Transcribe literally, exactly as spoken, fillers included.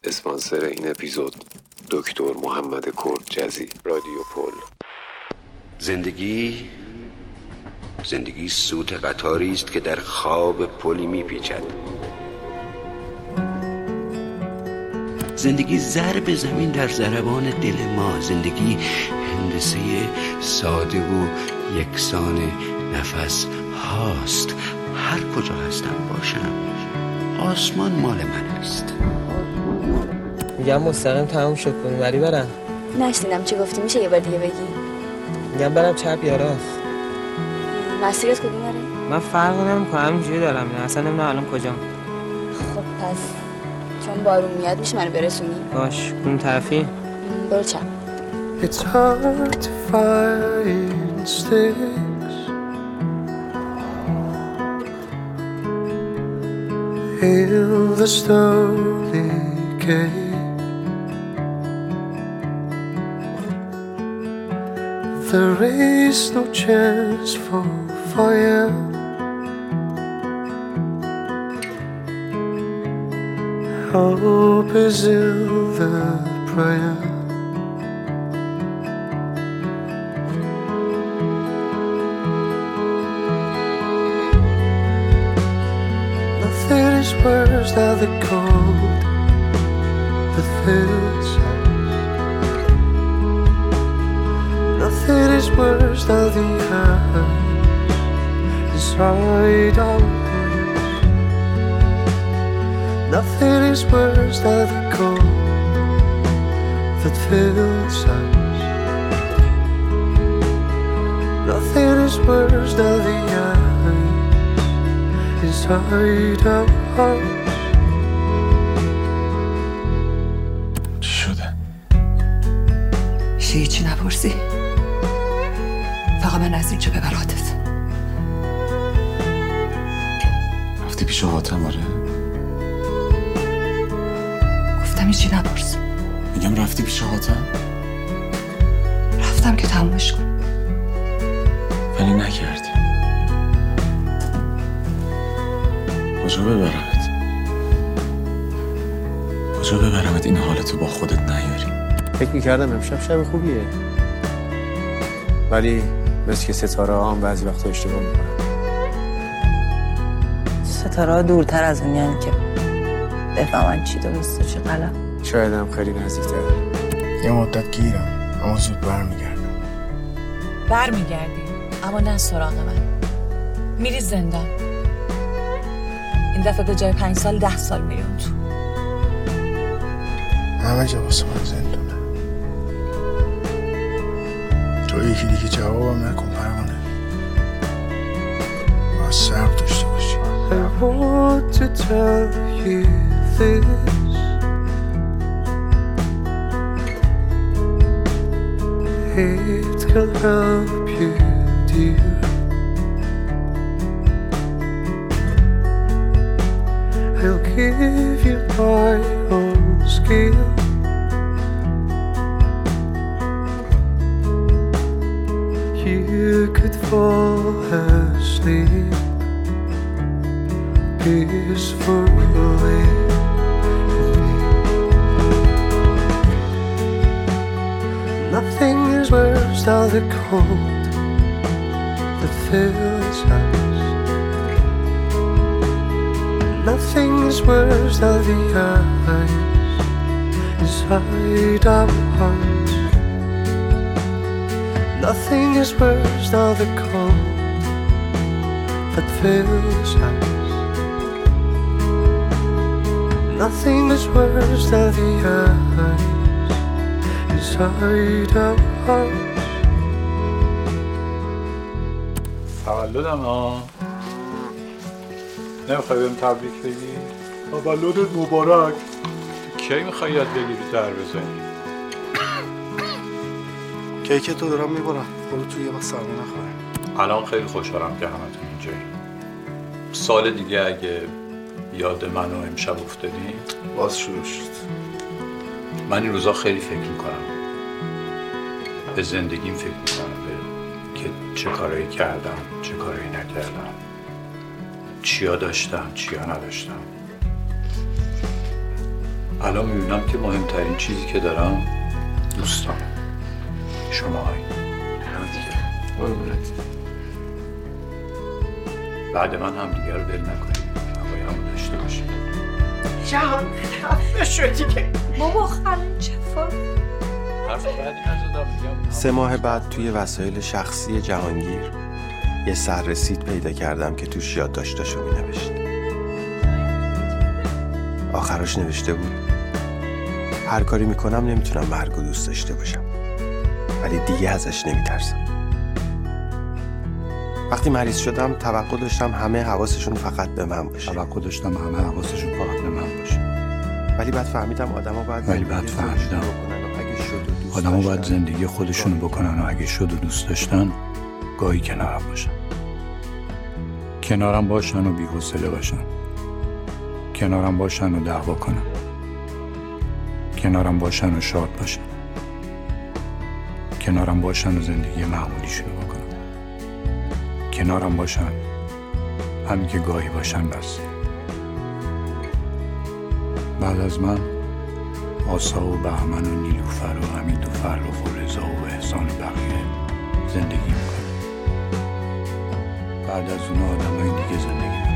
اسپانسر این اپیزود دکتر محمد کرد-جزی، رادیو پل. زندگی زندگی سوت قطاری است که در خواب پلی میپیچد. زندگی ضرب زمین در ضربان دل ما. زندگی هندسه ساده و یکسان نفس هاست. هر کجا هستم باشم آسمان مال من است. میگم مستقیم تموم شد کنیم ولی برم. نشنیدم چی گفتی، میشه یه بار دیگه بگی؟ میگم برم چپ یا راست. مسیرت کدومه؟ من فرق نمی‌کنه، همینجوری دارم میرم، اصلا نمیدونم الان کجام. خب پس چون بارون میاد میشه منو برسونی؟ باش. کدوم طرفی؟ برو چپ. It's hard to find sticks in the stony gate. There is no chance for fire. Hope is in the prayer. Nothing is worse than the cold that fills us. Nothing is worse than the ice inside our hearts. Nothing is worse than the cold that fills us. Nothing is worse than the ice inside our hearts. چی شده؟ هیچی نپرسی، فقط من از اینجا ببراتت. رفتی پیش حاتم؟ آره گفتم هیچی نپرس. میگم رفتی پیش حاتم؟ رفتم که تمومش کن. ولی نکردی. کجا ببرمت؟ کجا ببرمت این حالتو با خودت نیاری؟ فکر میکردم امشب شب خوبیه، ولی مثل که ستاره ها هم بعضی وقتا اشتباه میکنن. ستاره ها دورتر از اون یعنی که بفهمن چی درست و چی غلط. شاید هم خیلی نزدیکتر. یه مدت گیرم اما زود برمیگردم. برمیگردی اما نه سراغ من، میری زندان. این دفعه به جای پنج سال ده سال میری اون تو. همه جا واسه من زندونه. تو یکی دیگه جوابم نکن پروانه. باید صبر داشته باشی. I want to tell you this. It can help you, dear. I'll give you my own skill. You could fall asleep peacefully in me. Nothing is worse than the cold that fills us. Nothing is worse than the ice inside our hearts. Nothing is worse than the cold that fills us. Nothing is worse than the ice inside our hearts. تولدم ها، نمیخوای بهم تبریک بگی؟ تولدت مبارک. کی میخوای یاد بگیری در بزنی؟ کیک تو دارم میبرم، برو توی یه وقت سرما نخوره. الان خیلی خوشحالم که همتون اینجایی. سال دیگه اگه یاد منو امشب افتادی باز شروع شد. من این روزا خیلی فکر میکنم به زندگیم، فکر میکنم به که چه کارایی کردم، چه کارایی نکردم، چیا داشتم چیا نداشتم. الان میبینم که مهمترین چیزی که دارم دوستان شما هایی بعد من هم دیگر رو دل نکنید هوای همو داشته باشید. جهان خفه شدی که بابا خانم چفا حرف بعدی نزدم میگم. سه ماه بعد توی وسایل شخصی جهانگیر یه سررسید پیدا کردم که توش یادداشتاشو مینوشت. آخرش نوشته بود هر کاری میکنم نمیتونم مرگ و دوست داشته باشم ولی دیگه ازش نمیترسم. وقتی مریض شدم توقع داشتم همه حواسشون فقط به من باشه. توقع داشتم همه حواسشون فقط به من باشه. ولی بعد فهمیدم آدما باید ولی بعد فهمیدم آدما باید زندگی خودشونو بکنن و اگه شد و دوست داشتن گاهی کنارم باشن. کنارم باشن و بی‌حوصله باشن. کنارم باشن و دعوا کنن. کنارم باشن و شاد باشن. کنارم باشن و زندگی معمولیشونو بکنن. کنارم باشن همین که گاهی باشن بسته. بعد از من آسا و بهمن و نیلوفر و حمید و فرخ و رضا و احسان و بقیه زندگی میکنن. بعد از اون آدم های دیگه زندگی میکنن.